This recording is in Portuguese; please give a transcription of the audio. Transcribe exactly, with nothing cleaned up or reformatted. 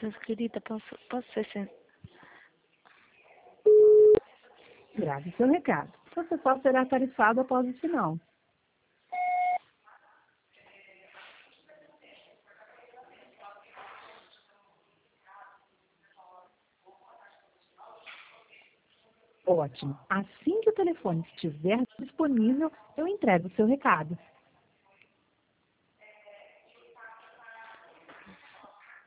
Mas, querida, posso, posso ser sen... Grave seu recado. Você só será tarifado após o sinal. Ótimo. Assim que o telefone estiver disponível, eu entrego o seu recado.